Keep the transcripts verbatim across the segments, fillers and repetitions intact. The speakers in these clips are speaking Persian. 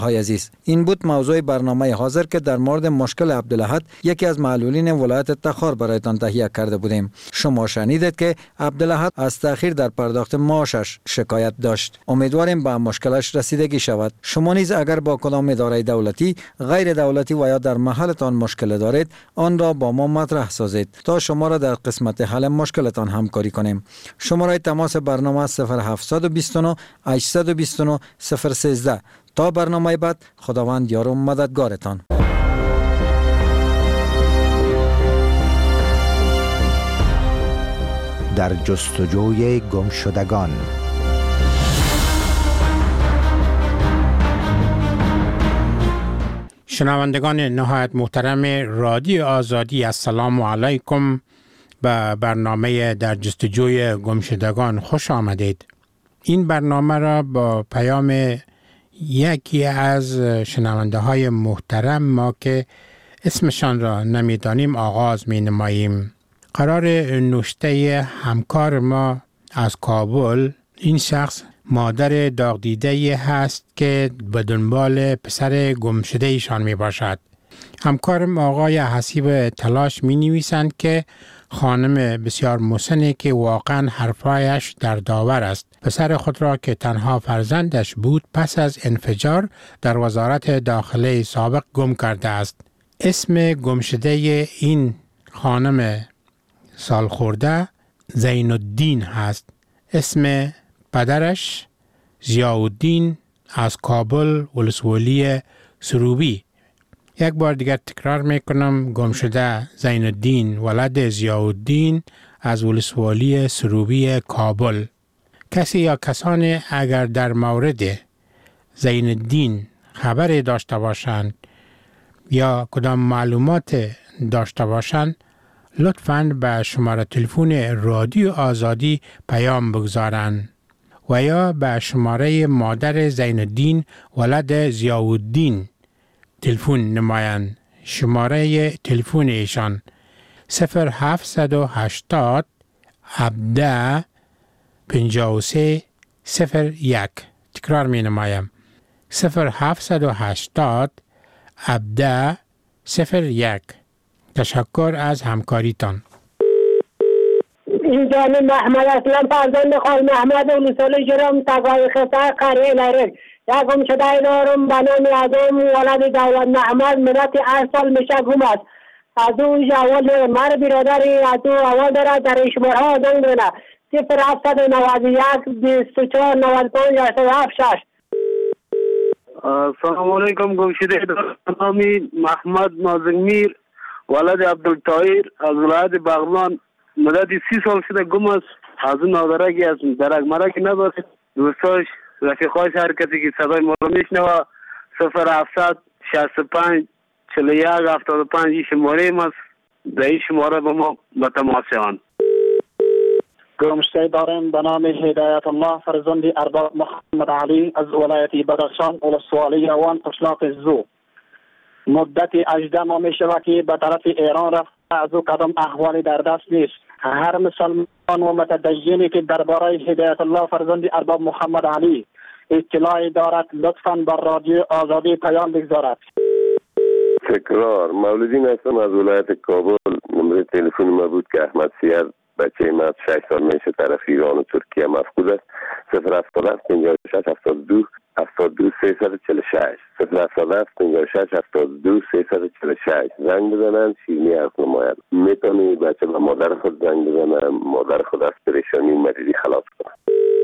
های عزیز، این بود موضوع برنامه حاضر که در مورد مشکل عبدالاحد یکی از معلولین ولایت تخار برایتان تهیه کرده بودیم. شما شنیدید که عبدالاحد از تأخیر در پرداخت معاشش شکایت داشت. امیدواریم به مشکلش رسیدگی شود. شما نیز اگر با کدام اداره دولتی، غیر دولتی و یا در محلتان مشکل دارید، آن را با ما مطرح سازید تا شما را در قسمت حل مشکلتان همکاری کنیم. شماره تماس برنامه صفر هفت دو نه هشت دو نه صفر یک سه. تا برنامه بعد، خداوند یار و مددگارتان. در جستجوی گمشدگان. شنوندگان نهایت محترم رادیو آزادی، السلام علیکم. به برنامه در جستجوی گمشدگان خوش آمدید. این برنامه را با پیام یکی از شنونده های محترم ما که اسمشان را نمیدانیم آغاز می نماییم. قرار نوشته همکار ما از کابل، این شخص مادر داغدیده هست که به دنبال پسر گمشده ایشان می باشد. همکارم آقای حسیب تلاش می نویسند که خانم بسیار مسنی که واقعا حرفایش در داور است. پسر خود را که تنها فرزندش بود پس از انفجار در وزارت داخله سابق گم کرده است. اسم گمشده این خانم سالخورده زین الدین هست. اسم پدرش ضیاءالدین از کابل ولسوالی سروبی. یک بار دیگر تکرار میکنم، گمشده زین الدین ولد ضیاءالدین از ولسوالی سروبی کابل. کسی یا کسانی اگر در مورد زین الدین خبری داشته باشند یا کدام معلومات داشته باشند، لطفاً به شماره تلفن رادیو آزادی پیام بگذارند و یا به شماره مادر زین الدین ولد ضیاءالدین تلفن نمایند. شماره تلفن ایشان صفر هفت هشتاد هفده پنجاه و سه صفر یک. تکرار می نمایم صفر هفت هشتاد هفده صفر یک. تشکر از همکاریتان. این جانب محمد اسلام فرزند خال محمد ولسوالی جرم تقوی خطا قریه لرک یکم شده دارم به نام ازم ولد دولت محمد مدت هشت سال میشه گم است. از او اول مر برادری از او اول دارد در شماره ها زنگ بزنه صفر هفت نود و یک بیست و چهار نود و پنج هشتاد و هفت شش. السلام علیکم. گمشده نامی محمد نازنمیر ولد عبدالطاهر از ولایت بغلان مدت سی سال شده گم است. از اون نادرکی است، درک مرک ندارد. دوستاش رفیقاش هر کسی که صدای ما رو میشنوه صفر هفت شصت و پنج چهل و یک هفتاد و پنج این شماره ایم است. در این شماره با ما به تماس شوند. گمشته دارم به نام هدایت الله فرزند ارباب محمد علی از ولایت بدخشان ولسوالی روان قشلاق زو. مدت هجده ماه می شود که به طرف ایران رفت. از او قدم احوالی در دست نیست. هر مسلمان و متدینی که درباره هدایت الله فرزند ارباب محمد علی اطلاعی دارد لطفاً بر رادیو آزادی پیام بگذارد. تکرار مولودین هستم از ولایت کابل. نمره تلفن ما بود که احمد سیر بچه من شش سال میشه طرف ایران و ترکیه مفقود است. صفر هفتاد هفت پنجاه و شش هفتاد و دو هفتاد و دو سیصد و چهل و شش صفر هفتاد هفت پنجاه و شش هفتاد و دو سیصد و چهل و شش. زنگ بزنن شیرینی حرف نماید. میتونی بچه به مادر خود زنگ بزنن، مادر خود از پریشانی مریضی خلاص کنن.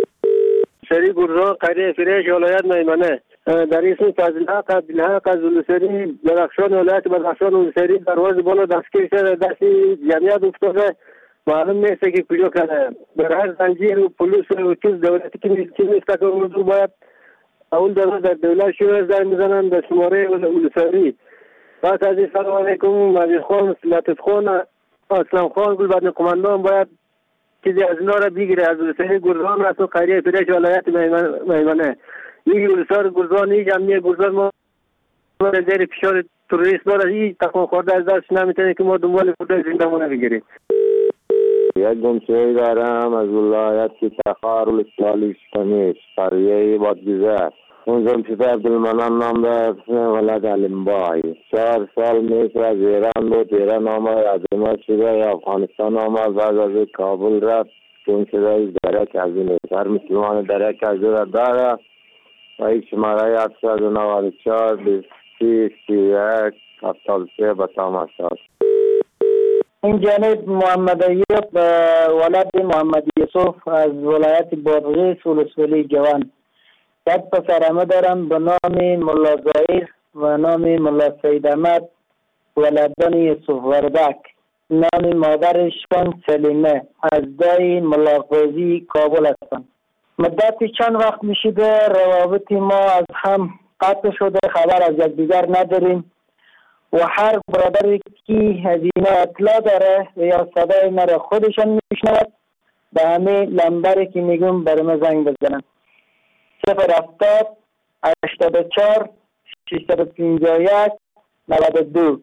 شری گرزا قریه فریش ولایت میمنه در اسم فضلحق عبدالحق از ولسوالی بدخشان ولایت بدخشان ولسوالی درواز بالا دستگیر شده، دستی جمعیت افتاده، معلوم نیست که کجا کنه. در هر زنجیر و پلیس و چیز دولتی که نیست که اردو باید اول در در دولت شوهر زنگ میزنن به شماره ولسوالی. بعد از این سلام علیکم مجید خان لطف خان اسلام خان گل بعد قماندان باید چیزی از اینا را بگیره. از ولسوالی گرزان است و قریه فریش ولایت میمنه. این ولسوالی گرزان این جمعیه گرزان ما زیر فشار تروریست داره. این تکان خورده از دست نمیتونه که ما دنبال خود زندمونه بگیریم. یک گمشده دارم از ولایت تخار ولسوالی شمیش قریه بادگذر. اون جمشید عبدالمنان نام دارد، ولد علمبای. چهار سال میشه از ایران بود، ایران آمد، عظیمت شده، افغانستان آمد، بعد از کابل رفت. جمشید درک از این هر مسلمان درک از این داره و این شماره هفتصد و نود و چهار بیست سی سی یک هفتاد و سه به تماس است. این جانب محمد ایوب ولد محمد یوسف از ولایت بادغیس ولسوالی جوان. یک پسرمه دارم به نام ملا ظاهر و نام ملا سید احمد ولدان یوسف وردک. نام مادرشان سلیمه از دای ملا قاضی کابل هستند. مدت چند وقت میشده روابط ما از هم قطع شده، خبر از یکدیگر نداریم و هر برادری که از اینا اطلاع داره یا صدای مرا خودشان میشنود به همه لمبری که میگم برام زنگ بزنن. صفر هفتاد هشتاد و چهار ششصد و پنجاه و یک نود و دو.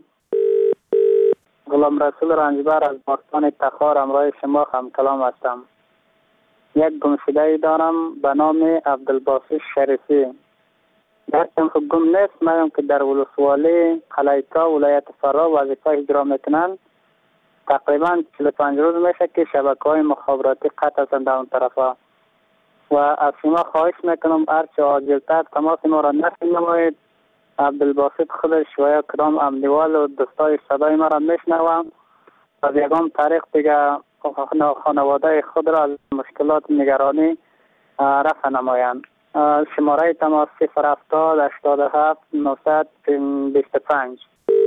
غلام رسول رنجبر از باستان تخار همراه شما هم کلام هستم. یک گمشده دارم به نام عبدالباسط شریفی. درکم خود گم نیست، میم که در ولسوالی قلیتا ولایت فرا وظیفه اجرا میکنن. تقریبا چهل و پنج روز میشه که شبکه های مخابراتی قطع هستند در اون طرفا و از شما خواهش میکنم هرچه عاجلتر تماس ما را نشر نمایید. عبدالباسط خودش و یا کدام امنیوال و دوستای صدای ما را میشنوم و از یکم طریق دیگه خانواده خود را از مشکلات نگرانی رفع نمایند. شماره تماس صفر هفتاد هشتاد و هفت نهصد بیست و پنج.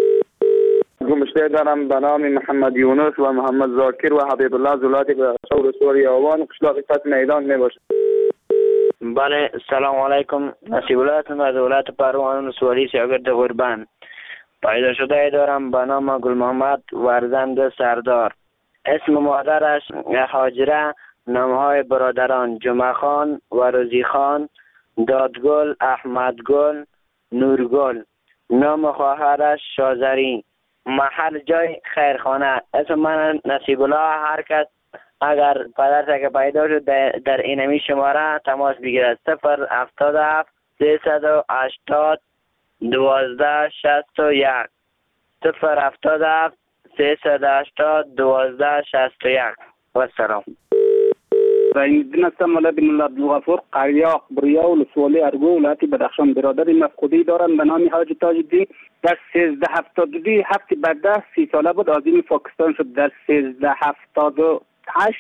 گمشته دارم به نام محمد یونس و محمد زاکر و حبیب الله زولاتی به شور سوری آوان قشلاق فتح میدان می باشد. بله، سلام علیکم. نصیب اللهتون از ولایت پروان سوالی سیاگرد غربان. پیدا شده دارم به نام گل محمد ورزند سردار. اسم مادرش هاجره، نامهای برادران جمعه خان و روزی خان، دادگل، احمدگل، نورگل. نام خواهرش شازری. محل جای خیرخانه. اسم من نصیب الله. هر کس اگر پدرش که پیدا شد در اینمی شماره تماس بگیرد. صفر هفتاد و هفت سیصد و هشتاد دوازده شصت و یک. صفر هفتاد و هفت سیصد و هشتاد دوازده شصت و یک. و سلام. زینالدین هستم، ولد ملا عبدالغفور قریه اخبریا ولسوالی ارگو ولایت بدخشان. برادر مفقودی دارم به نام حاج تاج الدین. در سیزده هفتاد و دو هفته بعد سی ساله بود، عازم پاکستان شد. در سیزده هفتاد و هشت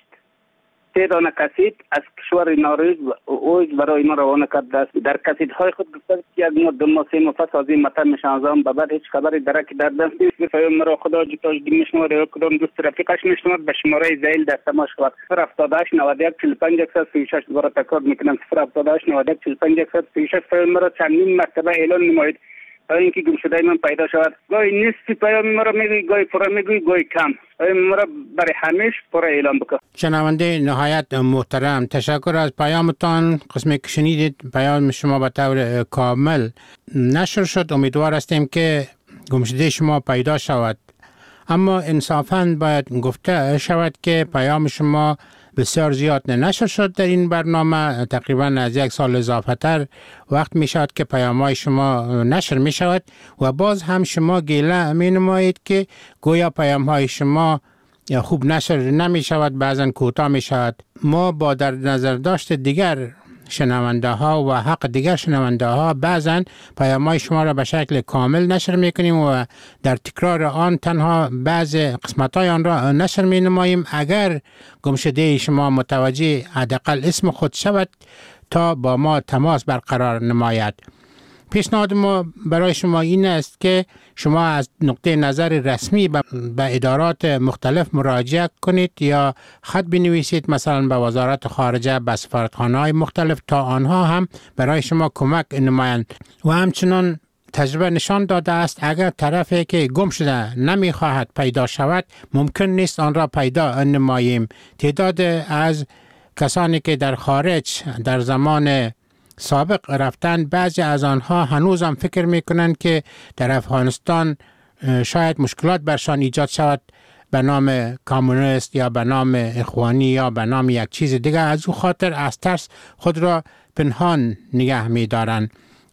سه دانه کسید از کشور ناروژ اوج برای ما روانه کرد. در کسیدهای خود گفته که یک ماه دو ماه سه ماه پس از این مطر میشناسم. به بعد هیچ خبری درک در دست نیست. پیام مرا خدا حاج تاج الدین میشنواد یا کدام دوست رفیقش میشنواد به شماره زیل در تماس شود. صفر هفتاد و هشت نود و یک چهل و پنج صفر و شش. دوباره تکرار میکنم صفر هفتاد و هشت نود و یک چهل و پنج صفر و شش. پیام مرا چندین مرتبه اعلان نمایید تا اینکه گم شده من پیدا شود. گاهی نصف پیام مرا میگوی، گاهی پورا میگوی، گاهی کم. پیام مرا برای همیشه پورا اعلام بکن. شنونده نهایت محترم، تشکر از پیامتان. قسمی که شنیدید پیام شما به طور کامل نشر شد. امیدوار هستیم که گمشده شما پیدا شود، اما انصافاً باید گفته شود که پیام شما بسیار زیاد نشر شد در این برنامه. تقریبا از یک سال اضافه تر وقت می شود که پیام های شما نشر می شود و باز هم شما گله می نمایید که گویا پیام های شما خوب نشر نمی شود، بعضا کوتاه می شود. ما با در نظر داشت دیگر شنونده ها و حق دیگر شنونده ها بعضا پیام های شما را به شکل کامل نشر می کنیم و در تکرار آن تنها بعض قسمت های آن را نشر می نماییم. اگر گمشده شما متوجه حداقل اسم خود شود تا با ما تماس برقرار نماید. پیشنهاد ما برای شما این است که شما از نقطه نظر رسمی به ادارات مختلف مراجعه کنید یا خط بنویسید، مثلا به وزارت خارجه، به سفارتخانه‌های مختلف، تا آنها هم برای شما کمک نمایند. و همچنان تجربه نشان داده است اگر طرفی که گم شده نمیخواهد پیدا شود ممکن نیست آن را پیدا نماییم. تعداد از کسانی که در خارج در زمان سابق رفتن، بعضی از آنها هنوز هم فکر میکنند که در افغانستان شاید مشکلات برشان ایجاد شود به نام کامونیست یا به نام اخوانی یا به نام یک چیز دیگر. از او خاطر از ترس خود را پنهان نگه می دارند.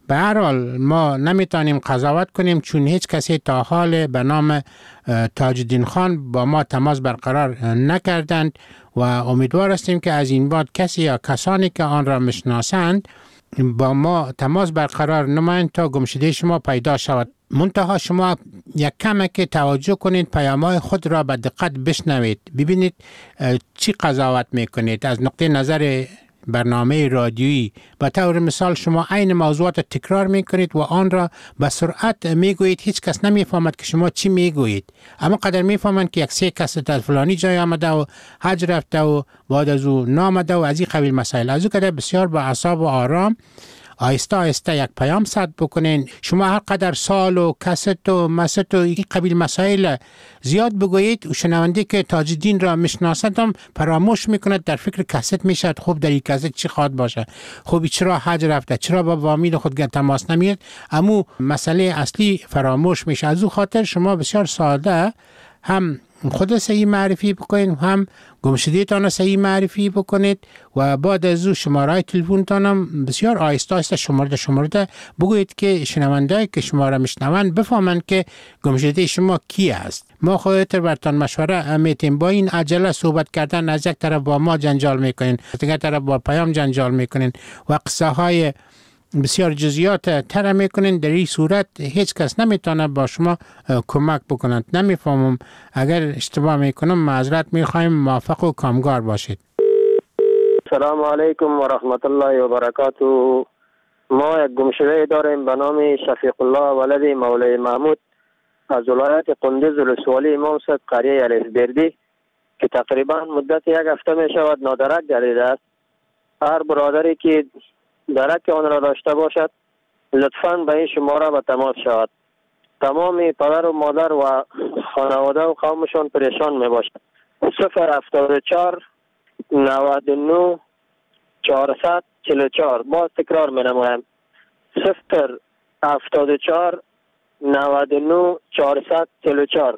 به هر حال ما نمیتونیم قضاوت کنیم چون هیچ کسی تا حال به نام تاج الدین خان با ما تماس برقرار نکردند و امیدوار هستیم که از این بعد کسی یا کسانی که آن را میشناسند با ما تماس برقرار نمایند تا گمشده شما پیدا شود. منتها شما یک کمه که توجه کنید، پیام‌های خود را به دقت بشنوید، ببینید چی قضاوت میکنید از نقطه نظر برنامه رادیویی. به طور مثال شما عین موضوعات تکرار میکنید و آن را به سرعت میگویید، هیچ کس نمیفهمد که شما چی میگویید، اما قدر میفهمند که یک سه کس در فلانی جای آمده و حج رفته و بعد از او نامده و از این قبیل مسائل. از او که بسیار با اعصاب و آرام آهسته آهسته یک پیام ثبت بکنین. شما هر قدر سال و کست و مست و این قبیل مسائل زیاد بگویید و شنونده که تاج الدین را میشناسد هم فراموش میکند، در فکر کست میشد خوب در این کست چی خواد باشه، خوب چرا حج رفته، چرا با وامیل خود تماس نمیاد، اما مسئله اصلی فراموش میشه. از او خاطر شما بسیار ساده هم خود صحیح معرفی بکنید، هم گمشده تان صحیح معرفی بکنید و بعد از او شماره تلفن تانم بسیار آهسته آهسته شمرده شمرده بگویید که شنونده‌ای که شما را میشنوند بفهمند که گمشده شما کی است. ما خودت برتان مشوره میتیم، با این عجله صحبت کردن از یک طرف با ما جنجال میکنین، دیگر طرف با پیام جنجال میکنین و قصه های بسیار جزئیات تر میکنین. در این صورت هیچ کس نمیتونه با شما کمک بکند. نمیفهمم، اگر اشتباه میکنم معذرت میخوایم، موفق و کامگار باشید. سلام علیکم و رحمت الله و برکاته. ما یک گمشده داریم به نام شفیق الله ولد مولای محمود از ولایت قندوز ولسوالی امام صاحب قریه الفبردی که تقریبا مدت یک هفته می شود نادرک گردیده است. هر برادری که درک آن را داشته باشد لطفاً به این شماره به تماس شود. تمام پدر و مادر و خانواده و قومشان پریشان می باشد. صفر هفتاد و چهار نود و نه چهارصد چهل و چهار. باز تکرار می نمایم، صفر هفتاد و چهار نود و نه چهارصد چهل و چهار.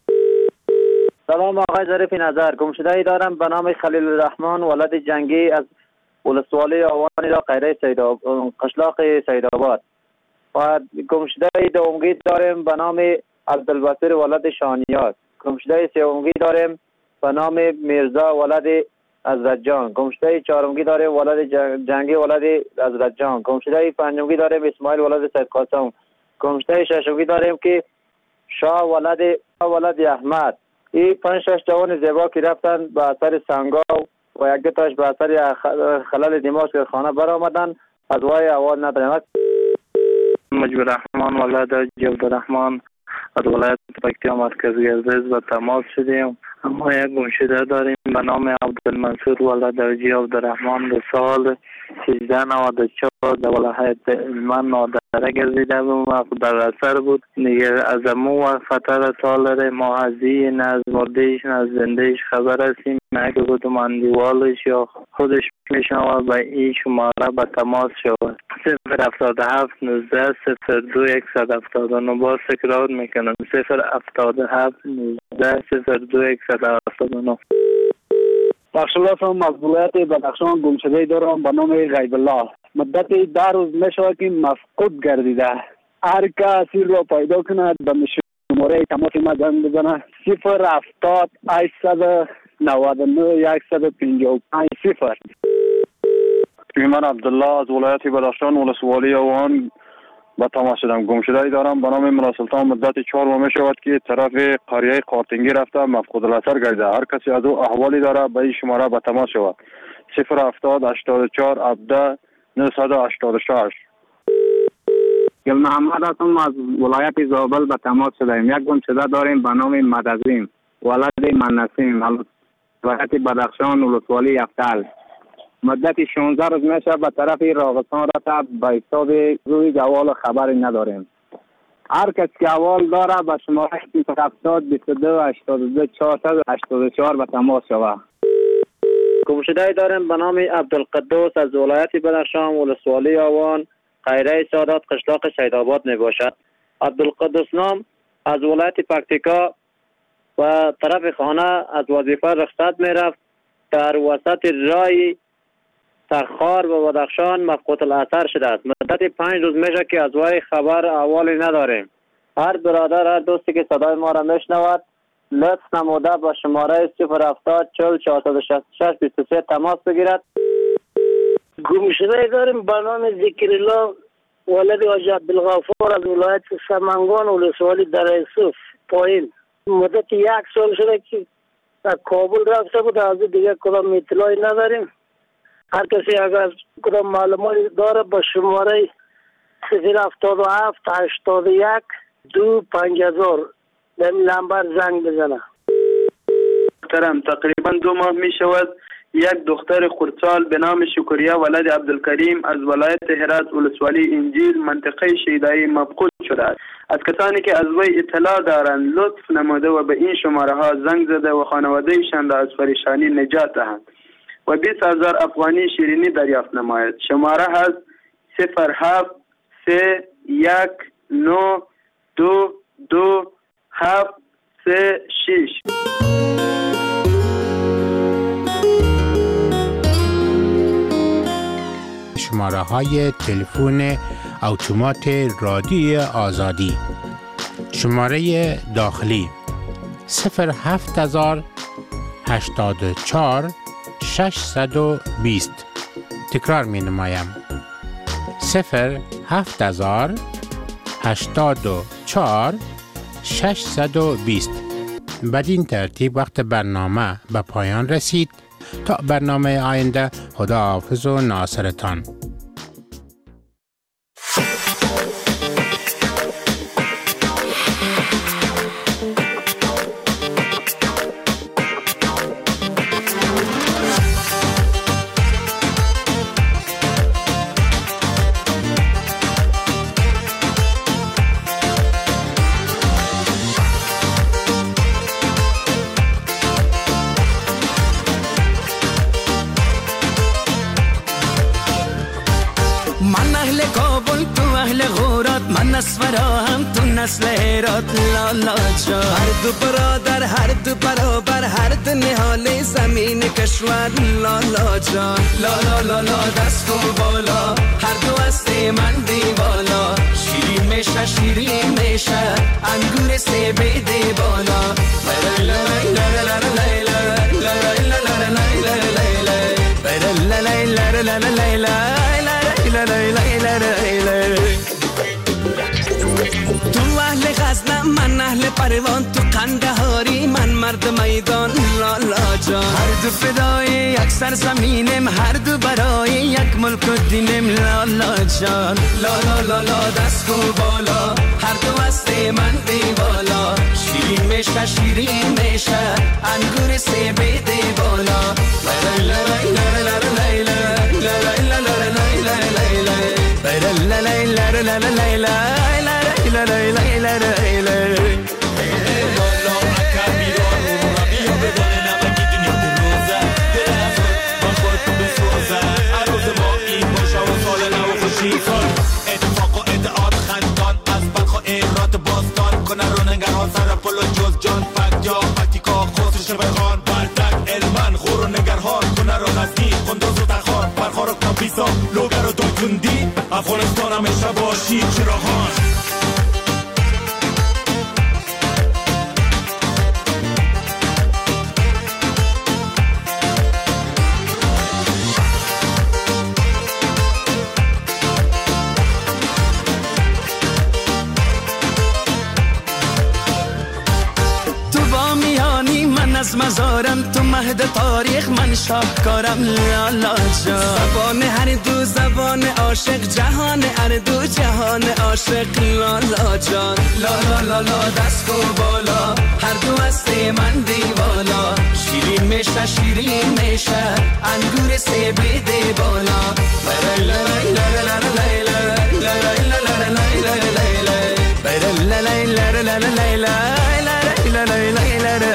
سلام آقای ظریف نظر، گمشده ای دارم به نام خلیل الرحمن ولد جنگی از ولسوالی آوانی را قیره قشلاق سیدآباد و گمشده دومگی داریم به نام عبدالبصیر ولد شانیات. گمشده سومگی داریم به نام میرزا ولد حضرتجان. گمشده چهارمگی داریم ولد جنگی ولد حضرتجان. گمشده پنجمگی داریم اسماعیل ولد سید قاسم. گمشده ششمگی داریم که شاه ولد ولد احمد. این پنج شش جوان زیبا که رفتن به اثر سنگاو و یک تاش به اثر خلل دماغ که خانه برآمدن از وای اول نداریم. مجبور رحمان ولد جلد رحمان از ولایت پکتیا مرکزی عزیز و تماس شدیم. اما یک گمشده داریم به نام عبدالمنصور ولد حاجی عبدالرحمن به سال سیزده نود و چهار در ولایت علمان نادره گردیده بود و در اثر بود. دیگر از امو و خطر سالره ما ازی نه از مردهش نه از زندهش خبر هستیم. اگه بود مندیوالش یا خودش میشنوه به این شماره به تماس شود. صفر هفتاد و هفت نوزده صفر دو یکصد هفتاد و نه. باز تکرار میکنم، صفر هفتاد و هفت نوزده صفر دو یکصد هفتاد و نه. بخشل هستم از ولایت بدخشان. گمشده دارم به نام غیب الله. مدت ده روز میشود که مفقود گردیده. هر کسی را پیدا کند به شماره تماس ما زنگ بزنه. صفر هفتاد هشتصد نود و نه صد و پنجاه و پنج صفر. من عبدالله از ولایت بدخشان ولسوالی آوان به تماس شدم. گمشده دارم به نام ملا سلطان. مدت چهار ماه می شود که طرف قریه قارتنگی رفته مفقود الاثر گردیده. هر کسی از او احوالی داره به این شماره به تماس شود. صفر هفتاد هشتاد و چهار هفده نهصد و هشتاد و شش. گل محمد هستم از ولایت زابل به تماس شدیم. یک گمشده داریم به نام مدعظیم ولد منسیم ولایت بدخشان ولسوالی یفتل. مدت شانزده روز میشه به طرف راغستان رفته به حساب روی جوال خبری نداریم. هر کس که اول داره به شماره صفر هفتاد بیست و دو هشتاد و دو چهارصد و هشتاد و چهار به تماس شود. گمشده داریم به نام عبدالقدوس از ولایت بدخشان ولسوالی آوان قیره سادات قشلاق سیدآباد می باشد. عبدالقدوس نام از ولایت پکتیکا و طرف خانه از وظیفه رخصت می رفت. در وسط رای تخار و بدخشان مفقود الاثر شده است. مدت پنج روز میشه که از وی خبر احوالی نداریم. هر برادر هر دوستی که صدای ما را میشنود لطف نموده با شماره صفر هفتاد چهل چهارصد و شصت و شش بیست و سه تماس بگیرد. گمشده داریم به نام ذکرالله ولد حاج عبدالغفار از ولایت سمنگان ولسوالی در یوسف پایین. مدت یک سال شده که در کابل رفته بود. از دیگه کدام اطلاعی نداریم. هر کسی اگر کدام معلوماتی داره با شماره صفر هفتاد و هفت هشتاد و یک دو پنج هزار به نمبر زنگ بزنه. محترم، تقریبا دو ماه می شود یک دختر خردسال به نام شکریه ولد عبدالکریم از ولایت هرات ولسوالی انجیل منطقه شیدایی مفقود شده است. از کسانی که از وی اطلاع دارند لطف نموده و به این شماره ها زنگ زده و خانواده ایشان را از پریشانی نجات دهند و بیست هزار افغانی شیرینی دریافت نماید. شماره هست صفر هفت سه یک نو دو دو هفت سه شش. شماره های تلفن اتومات رادیوی آزادی. شماره داخلی صفر هفت هزار هشتاد و چهار ششصد و بیست. تکرار می نمایم صفر هفت هزار هشتاد و چهار ششصد و بیست. بدین ترتیب وقت برنامه به پایان رسید. تا برنامه آینده، خداحافظ و ناصرتان. نسل هرات لالا جان، هر دو برادر هر دو برابر هر دو نهال زمین کشور لالا جان. لالا لالا دست و بالا هر دو است من دیوالا، شیرین میشه شیرین میشه انگور سه بیده بالا. غزنم من اهل پروان، تو قندهاری من مرد میدان لالا جان. هر دو فدای یک سرزمینم هر دو برای یک ملک و دینم لالا جان. لالا لالا دست و بالا هر دو است من دیوالا، شیرین میشه شیرین میشه انگور سه بیده بالا. اتفاق و ادعاد خندان از بلخ و ایرات باستان کنه رو نگران سر پل و جز جان فک یا فکیکا خسرش بخان بردک علمان خور و نگرهان کنه رو غزنی قندوز و تخار برخار و کابیسا لوگر و دویتوندی افغانستان همیشه باشی چراغان. از مزارم تو مهد تاریخ من شاهکارم لالا جان. زبان هر دو زبان عاشق جهان هر دو جهان عاشق لالا جان. لالا لالا دست و بالا هر دو است من دیوالا، شیرین میشه شیرین میشه انگور سه بیده بالا.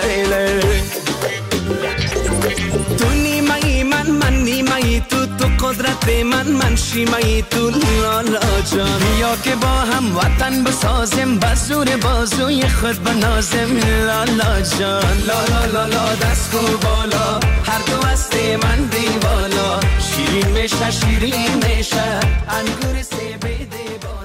تو نیمه من من نیمه تو، تو قدرت من من شیمه تو لالا جان بیا که با هم وطن بسازم بزور بازوی خود بنازم لالا جان لالا لالا دست کو بالا هر دو هست من دیوالا شیرین میشه شیرین میشه انگور سیبه دیوالا